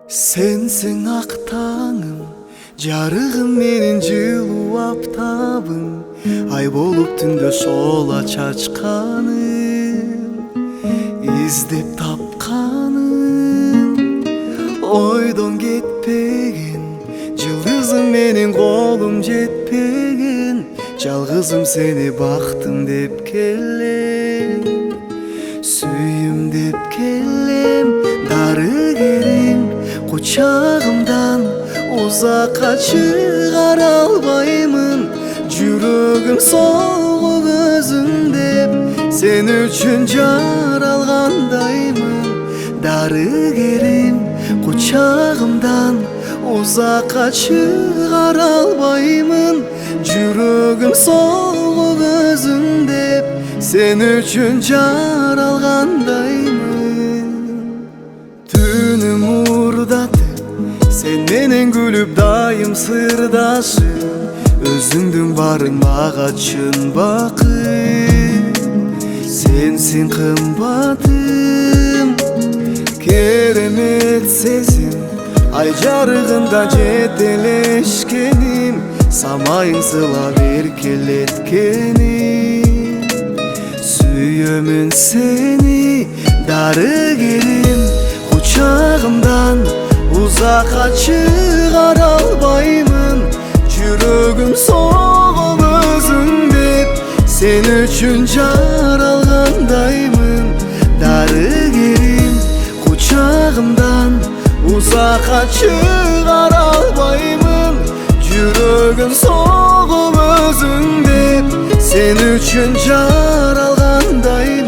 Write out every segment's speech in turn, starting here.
Sensin ak tağım, jarığım menin жылуу аптабым. Ay bolup түндө сола чачканым, издеп тапканым. Ойдон кетпеген, жылдызым менин колум жетпеген. Жалгызым сени бактым деп келем, сүйүм деп келем. Дарыгерим кучагымдан узакка чыгара албаймын. Жүрөгүм согуп өзүң деп сен үчүн жаралгандаймын. Дарыгерим кучагымдан узакка чыгара албаймын. Жүрөгүм согуп өзүң деп сен үчүн жаралгандаймын. Түнүм уурдатып сен менен күлүп дайым сырдашып, өзүңдүн барын мага чын бакыт. Сенсин кымбатым, керемет сезим, ай жарыгында жетелешкеним. Самайың сылап эркелеткеним, сүйөмүн сени дарыгерим. Кучагымдан узакка чыгара албаймын. Жүрөгүм согуп өзүң деп сен үчүн жаралгандаймын. Дарыгерим кучагымдан узакка чыгара албаймын. Жүрөгүм согуп өзүң деп сен үчүн жаралгандаймын.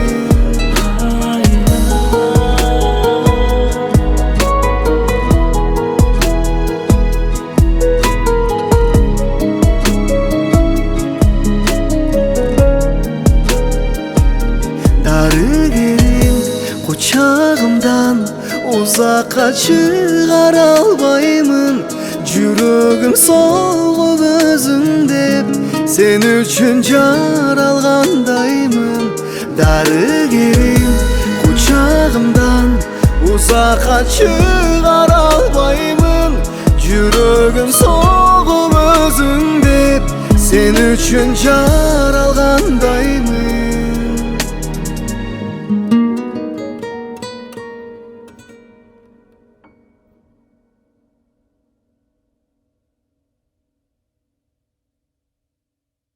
Дарыгерим кучагымдан узакка чыгара албаймын. Жүрөгүм согуп өзүң деп сен үчүн жаралгандаймын. Дарыгерим кучагымдан узакка чыгара албаймын. Жүрөгүм согуп өзүң деп сен үчүн жаралгандаймын.